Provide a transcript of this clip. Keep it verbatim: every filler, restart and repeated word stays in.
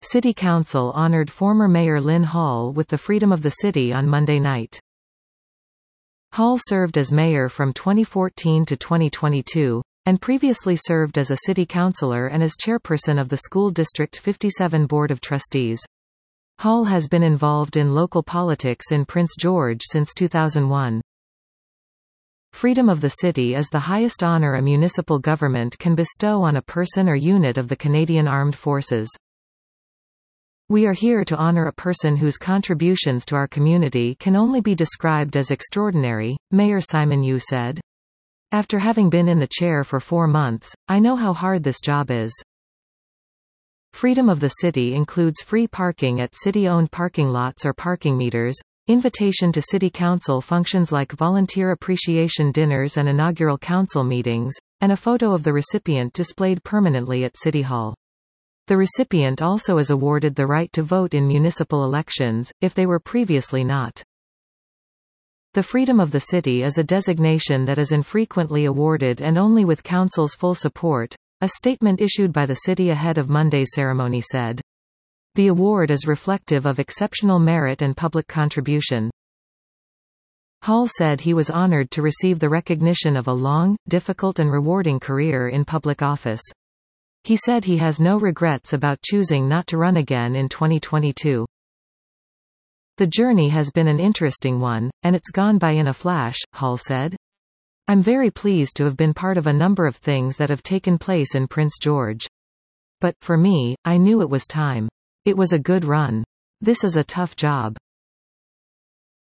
City Council honored former Mayor Lynn Hall with the Freedom of the City on Monday night. Hall served as mayor from twenty fourteen to twenty twenty-two, and previously served as a city councilor and as chairperson of the School District fifty-seven Board of Trustees. Hall has been involved in local politics in Prince George since two thousand one. Freedom of the City is the highest honor a municipal government can bestow on a person or unit of the Canadian Armed Forces. We are here to honor a person whose contributions to our community can only be described as extraordinary, Mayor Simon Yue said. After having been in the chair for four months, I know how hard this job is. Freedom of the City includes free parking at city-owned parking lots or parking meters, invitation to city council functions like volunteer appreciation dinners and inaugural council meetings, and a photo of the recipient displayed permanently at City Hall. The recipient also is awarded the right to vote in municipal elections, if they were previously not. The Freedom of the City is a designation that is infrequently awarded and only with council's full support, a statement issued by the city ahead of Monday's ceremony said. The award is reflective of exceptional merit and public contribution. Hall said he was honored to receive the recognition of a long, difficult and rewarding career in public office. He said he has no regrets about choosing not to run again in twenty twenty-two. The journey has been an interesting one, and it's gone by in a flash, Hall said. I'm very pleased to have been part of a number of things that have taken place in Prince George. But, for me, I knew it was time. It was a good run. This is a tough job.